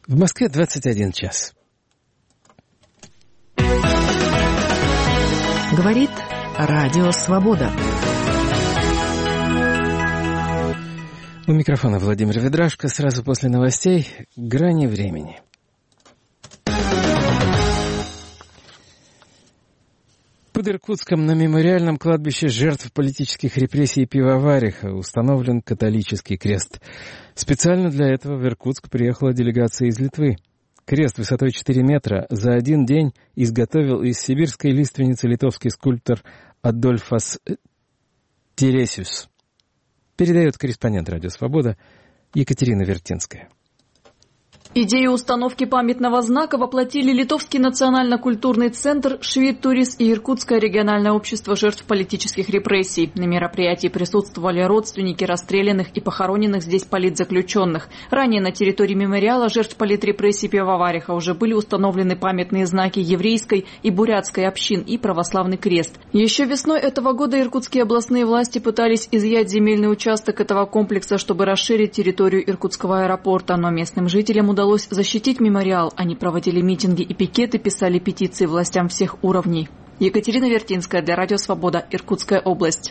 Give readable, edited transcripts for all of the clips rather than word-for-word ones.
В Москве 21 час. Говорит Радио Свобода. У микрофона Владимир Ведрашко. Сразу после новостей «Грани времени». Под Иркутском на мемориальном кладбище жертв политических репрессий Пивовариха установлен католический крест. Специально для этого в Иркутск приехала делегация из Литвы. Крест высотой 4 метра за один день изготовил из сибирской лиственницы литовский скульптор Адольфас Тересиус. Передает корреспондент «Радио Свобода» Екатерина Вертинская. Идею установки памятного знака воплотили Литовский национально-культурный центр, Швид-Турис и Иркутское региональное общество жертв политических репрессий. На мероприятии присутствовали родственники расстрелянных и похороненных здесь политзаключенных. Ранее на территории мемориала жертв политрепрессий Пивовариха уже были установлены памятные знаки еврейской и бурятской общин и православный крест. Еще весной этого года иркутские областные власти пытались изъять земельный участок этого комплекса, чтобы расширить территорию Иркутского аэропорта, но местным жителям удалось защитить мемориал. Они проводили митинги и пикеты, писали петиции властям всех уровней. Екатерина Вертинская для Радио Свобода, Иркутская область.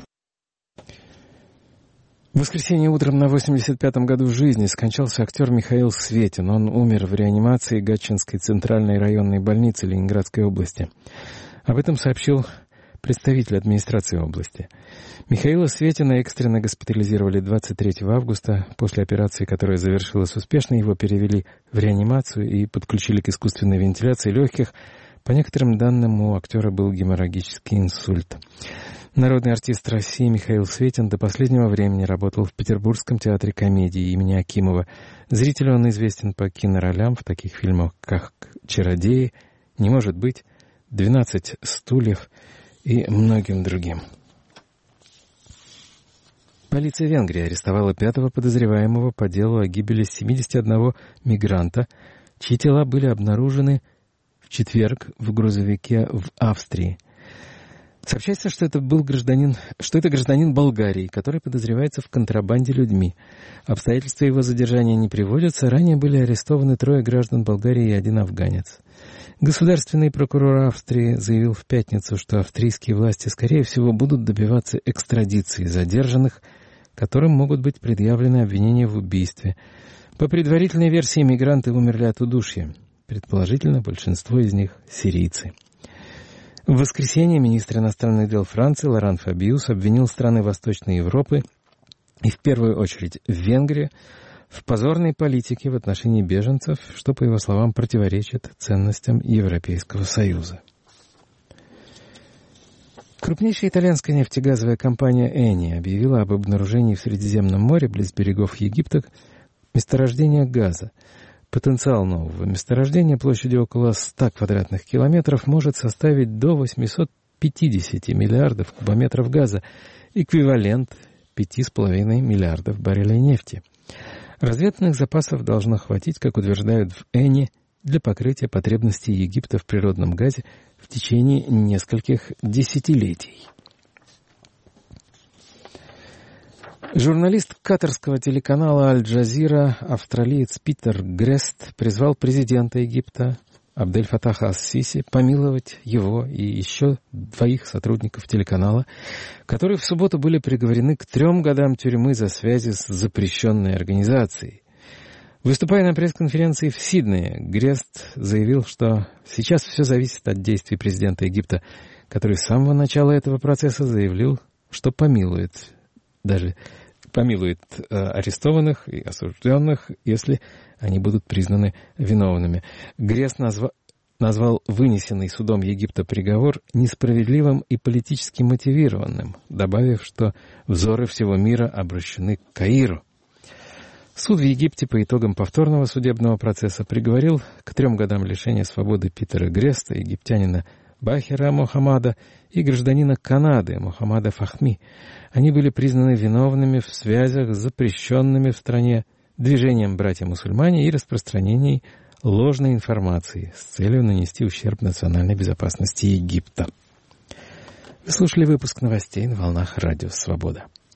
В воскресенье утром на 85-м году жизни скончался актер Михаил Светин. Он умер в реанимации Гатчинской центральной районной больницы Ленинградской области. Об этом сообщил представитель администрации области. Михаила Светина экстренно госпитализировали 23 августа. После операции, которая завершилась успешно, его перевели в реанимацию и подключили к искусственной вентиляции легких. По некоторым данным, у актера был геморрагический инсульт. Народный артист России Михаил Светин до последнего времени работал в Петербургском театре комедии имени Акимова. Зрителю он известен по киноролям в таких фильмах, как «Чародеи», «Не может быть», «12 стульев» и многим другим. Полиция Венгрии арестовала 5-го подозреваемого по делу о гибели 71 мигранта, чьи тела были обнаружены в четверг в грузовике в Австрии. Сообщается, что это гражданин Болгарии, который подозревается в контрабанде людьми. Обстоятельства его задержания не приводятся. Ранее были арестованы 3 граждан Болгарии и 1 афганец. Государственный прокурор Австрии заявил в пятницу, что австрийские власти, скорее всего, будут добиваться экстрадиции задержанных, которым могут быть предъявлены обвинения в убийстве. По предварительной версии, мигранты умерли от удушья. Предположительно, большинство из них сирийцы. В воскресенье министр иностранных дел Франции Лоран Фабиус обвинил страны Восточной Европы, и в первую очередь Венгрию, в позорной политике в отношении беженцев, что, по его словам, противоречит ценностям Европейского Союза. Крупнейшая итальянская нефтегазовая компания Eni объявила об обнаружении в Средиземном море близ берегов Египта месторождения газа. Потенциал нового месторождения площадью около 100 квадратных километров может составить до 850 миллиардов кубометров газа, эквивалент 5,5 миллиардов баррелей нефти. Разведанных запасов должно хватить, как утверждают в Eni, для покрытия потребностей Египта в природном газе в течение нескольких десятилетий. Журналист катарского телеканала «Аль-Джазира», австралиец Питер Грест, призвал президента Египта Абдель-Фатаха ас-Сиси помиловать его и еще 2 сотрудников телеканала, которые в субботу были приговорены к 3 годам тюрьмы за связи с запрещенной организацией. Выступая на пресс-конференции в Сиднее, Грест заявил, что сейчас все зависит от действий президента Египта, который с самого начала этого процесса заявил, что помилует арестованных и осужденных, если они будут признаны виновными. Грест назвал вынесенный судом Египта приговор несправедливым и политически мотивированным, добавив, что взоры всего мира обращены к Каиру. Суд в Египте по итогам повторного судебного процесса приговорил к 3 годам лишения свободы Питера Греста, египтянина Бахира Мохаммада и гражданина Канады Мохаммада Фахми. Они были признаны виновными в связях с запрещенными в стране движением «Братья-мусульмане» и распространении ложной информации с целью нанести ущерб национальной безопасности Египта. Вы слушали выпуск новостей на волнах Радио Свобода.